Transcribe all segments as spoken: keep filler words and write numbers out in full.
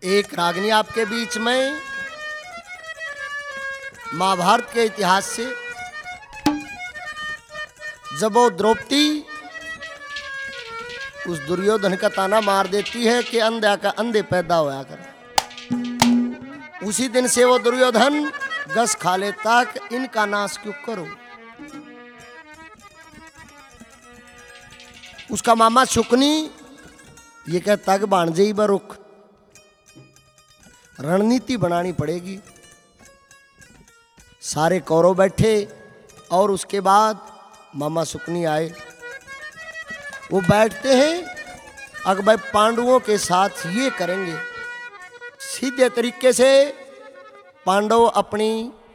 एक रागनी आपके बीच में महाभारत के इतिहास से, जब वो द्रौपदी उस दुर्योधन का ताना मार देती है कि अंधा का अंधे पैदा होया कर, उसी दिन से वो दुर्योधन गस खा लेता कि इनका नाश क्यों करो। उसका मामा शुकनी ये कहता कि भाणजे ही बरुख रणनीति बनानी पड़ेगी। सारे कौरव बैठे और उसके बाद मामा शुकनी आए। वो बैठते हैं, अगर भाई पांडवों के साथ ये करेंगे, सीधे तरीके से पांडव अपनी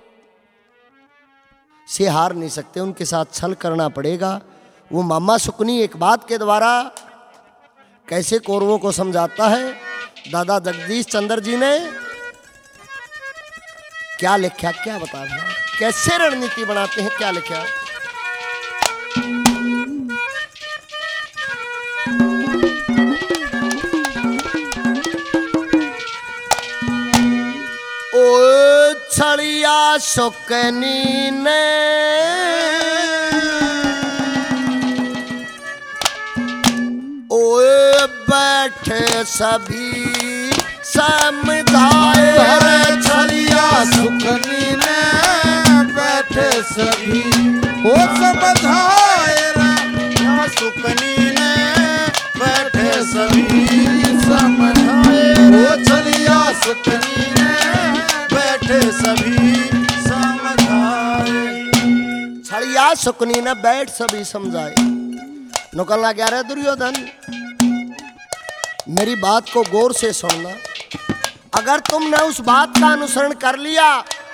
से हार नहीं सकते, उनके साथ छल करना पड़ेगा। वो मामा शुकनी एक बात के द्वारा कैसे कौरवों को समझाता है। दादा जगदीश चंद्र जी ने क्या लिखा, क्या बता रहे हैं, कैसे रणनीति बनाते हैं, क्या लिखा। ओ छड़िया शुकनी ने बैठे सभी समझाए, छलिया शुकनी ने बैठे सभी वो समझाए, शुकनी ने बैठे सभी समझाए, वो छलिया शुकनी ने बैठे सभी समझाए। छड़िया शुकनी ने बैठ सभी समझाए। निकलना क्या रहा दुर्योधन, मेरी बात को गौर से सुनना। अगर तुमने उस बात का अनुसरण कर लिया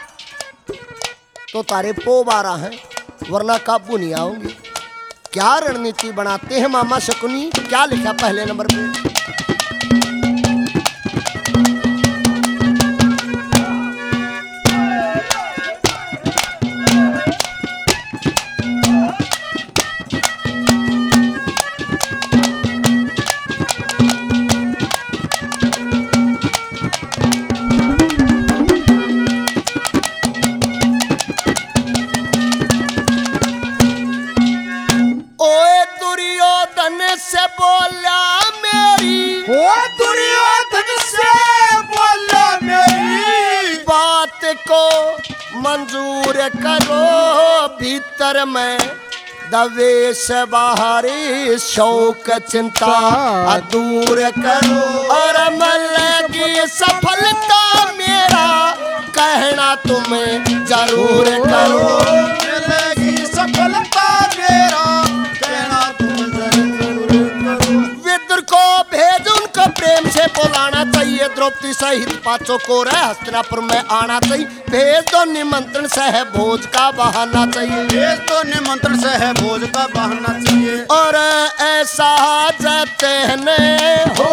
तो तारे पो बारह हैं, वरना काबू नहीं आओगे। क्या रणनीति बनाते हैं मामा शकुनी, क्या लिखा पहले नंबर पे। से बोला मेरी, ओ दुर्योधन से बोला मेरी बात को मंजूर करो। भीतर में दवेश बाहरी शौक चिंता दूर करो, और अमल की सफलता मेरा कहना तुम्हें जरूर करो। मिलेगी सफलता मेरा कहना तुम को भेज, उनको प्रेम से बुलाना चाहिए। द्रौपदी सहित पांचों को रह हस्तिनापुर में आना चाहिए। भेज दो निमंत्रण सह भोज का बहाना चाहिए, भेज दो निमंत्रण सह भोज का बहाना चाहिए। और ऐसा जते ने हो,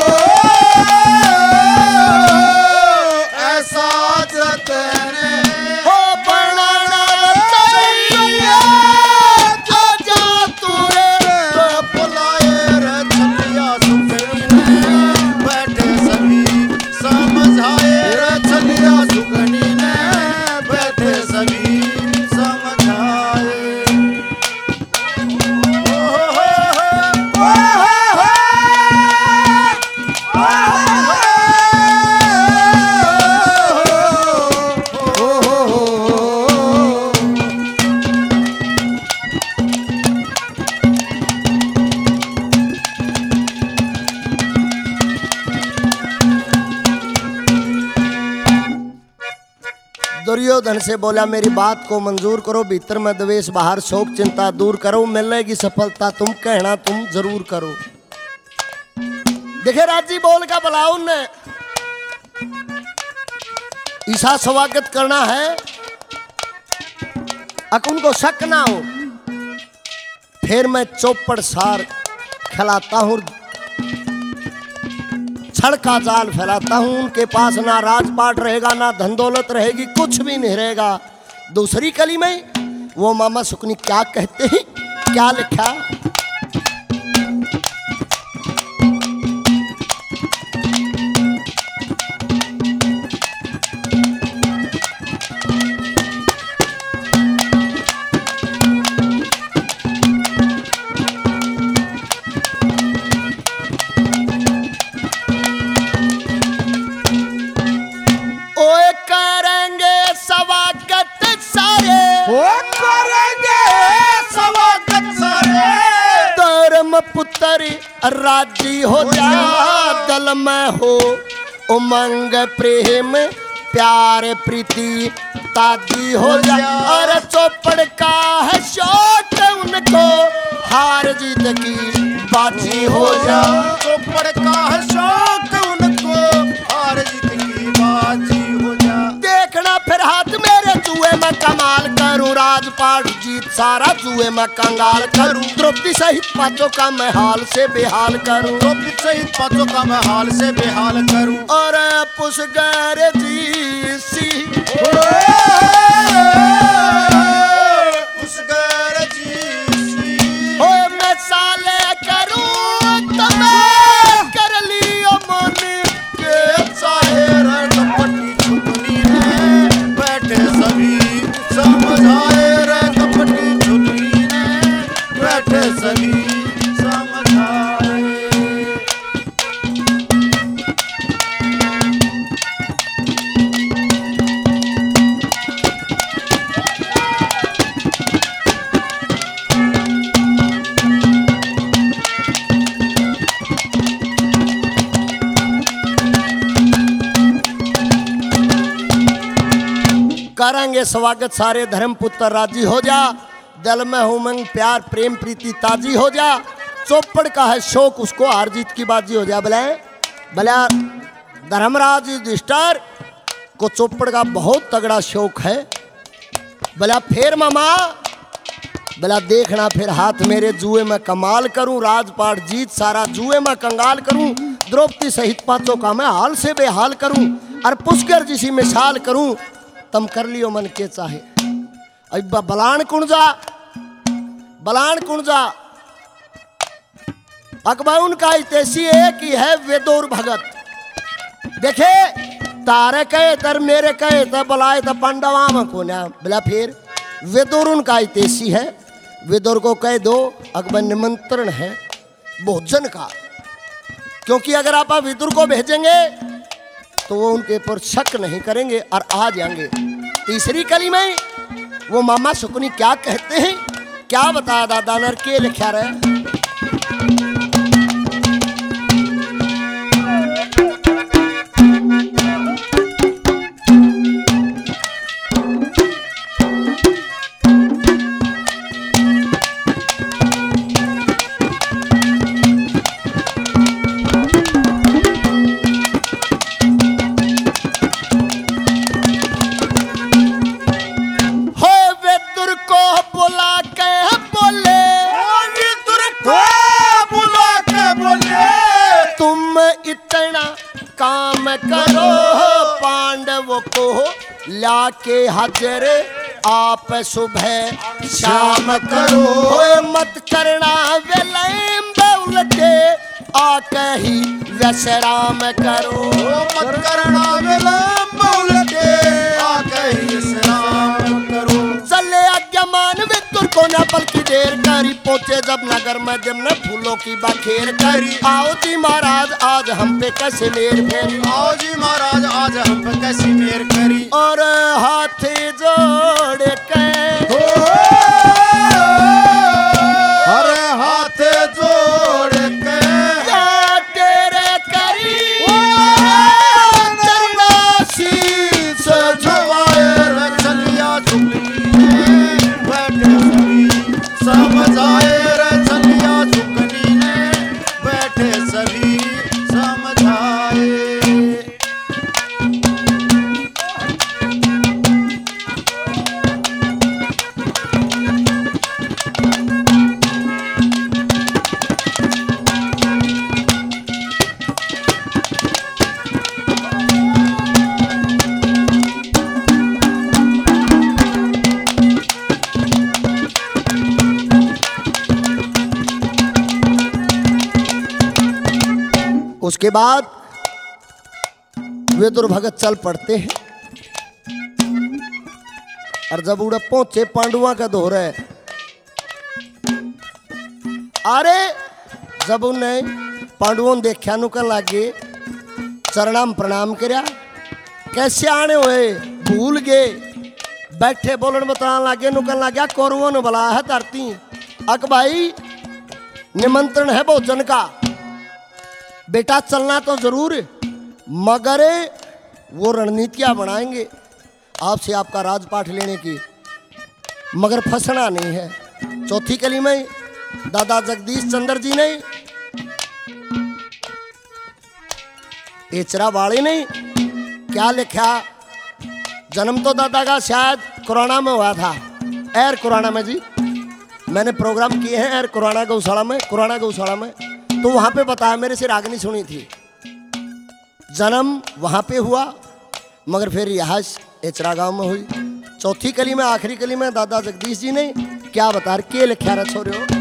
ऐसा जते ने हो बनाना चाहिए। आजा तुरे तो बुलाए रे छलिया शुकनी ने बैठे सभी समझाए, रे छलिया शुकनी ने बैठे सभी समझाए। ओ हो हो हो, ओ हो हो हो हो हो। दुर्योधन से बोला मेरी बात को मंजूर करो। भीतर में द्वेष बाहर शोक चिंता दूर करो। मिलेगी सफलता तुम कहना तुम जरूर करो। देखे राजी बोल का बुलाओ ने ईसा स्वागत करना है, अक उनको शक ना हो। फिर मैं चौपड़ सार खिलाता हूँ, छड़ का जाल फैलाता हूं। उनके पास ना राजपाट रहेगा, ना धन दौलत रहेगी, कुछ भी नहीं रहेगा। दूसरी कली में वो मामा शुकनी क्या कहते हैं, क्या लिखा। धर्म पुत्र राजी हो जा, दल में हो उमंग प्रेम प्यार प्रीति ताजी हो जा। और चौपड़ का है शौक उनको, हार जीत की बाजी हो जा। चौपड़ का है शौक उनको, हार जीत की बाजी हो जा। देखना फिर हाथ मेरे जुए में कमाल करूं, राजपाट जीत सारा जुए में कंगाल करूं। द्रौपदी सहित पांचों का मैं हाल से बेहाल करूं, द्रौपदी सहित पांचों का मैं हाल से बेहाल करूं। और पुष्कर जी सी पुष्कर जी हो मैं साले करूं तमें कर लियो मन के चाहे रटपटी छुपनी ने, बैठे सभी समझाए रटपटी छुपनी ने, बैठे सभी समझाए। करेंगे स्वागत सारे धर्म पुत्र राजी हो जा, दल में उमंग प्यार प्रेम प्रीति ताजी हो जा। चौपड़ का है शौक उसको हार जीत की बाजी हो जा। बोले भला धर्मराज युधिष्ठिर को चौपड़ का बहुत तगड़ा शौक है। बोला फिर मामा, बोला देखना फिर हाथ मेरे जुए में कमाल करूं, राजपाट जीत सारा जुए में कंगाल करूं। द्रौपदी सहित पांचों का मैं हाल से बेहाल करूं, और पुष्कर जिसी मिसाल करूं तम कर लियो मन के चाहे। अब बलान कुंजा बलान कुंजा अकबर उनका इतेसी एक ही है वेदोर भगत। देखे तारे कहे तर मेरे कहे तर बुलाए तो पांडवा में को ना बोला। फिर वेदोर उनका इतेसी है, वेदोर को कह दो अकबर निमंत्रण है भोजन का, क्योंकि अगर आप विदुर को भेजेंगे तो वो उनके ऊपर शक नहीं करेंगे और आ जाएंगे। तीसरी कली में वो मामा शकुनी क्या कहते हैं, क्या बता दादा नर के लिखा रहे। काम करो पांडवों को लाके हाजिर आप सुबह शाम करो। मत करना विलंब उलटे आके ही विश्राम करो। मत करना विलंब उलटे आके ही विश्राम करो। चले आज्ञामान विदुर को न पल की देर करी, पहुंचे जब नगर में जमने फूलों की बखेर करी। आओ जी महाराज आज हम पे कैसे मेर फेरी, आओ जी महाराज आज हम पे कैसे मेर करी। और हाथ जोड़ के अरे हाथ जोड़ के तेरे करी चरना शीश झुकाए रचलिया झुकनी ने, बैठे सभी समझाए रचलिया झुकनी ने, बैठे सभी समझाए। उसके बाद विदुर भगत चल पड़ते हैं, और जब उड़ा पहुंचे पांडुआ का दोहरा है। अरे जब उन्हें पांडवों ने देखा नुकन लागे चरणाम प्रणाम करया, कैसे आने हुए भूल गए, बैठे बोलन बताने लागे नुकन लाग्या कौरवों ने बुलाया है धरती। अक भाई निमंत्रण है भोजन का, बेटा चलना तो जरूर, मगर वो रणनीतियां बनाएंगे आपसे आपका राजपाट लेने की, मगर फंसना नहीं है। चौथी कली में दादा जगदीश चंद्र जी ने एचरा वाले ने क्या लिखा, जन्म तो दादा का शायद कुराना में हुआ था, एर कुराना में जी, मैंने प्रोग्राम किए हैं एर कुराना गौशाला में, कुराना गौशाला में, तो वहाँ पे बताया, मेरे से रागनी सुनी थी, जन्म वहाँ पे हुआ मगर फिर रिहाइश एचरा गांव में हुई। चौथी कली में आखिरी कली में दादा जगदीश जी ने क्या बता के लिखा रहे छोरे हो।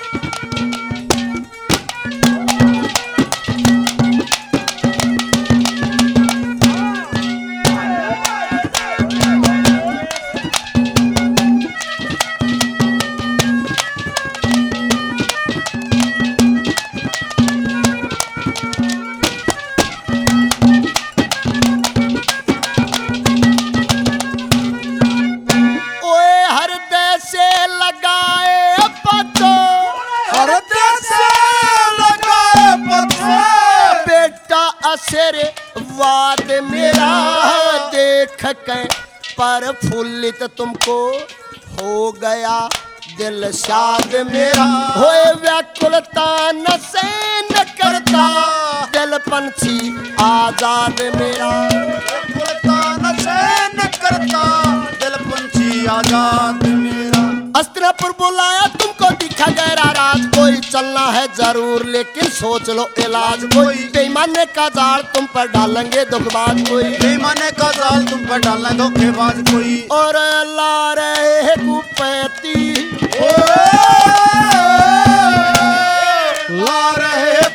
आशीर्वाद मेरा देख के पर फूलित तुमको हो गया दिल शाद मेरा, होए व्याकुलता न सहन करता दिल पंछी आजाद मेरा, व्याकुलता न सहन करता दिल पंछी आजाद मेरा। अस्तिनापुर बुलाया तुमको दिखा गहरा राज, कोई चलना है जरूर लेकिन सोच लो इलाज, कोई बेईमाने का जाल तुम पर डालेंगे दुखबाज कोई, बेईमाने का जाल तुम पर डालना धोखेबाज कोई, और ला रहे कुपैती ला रहे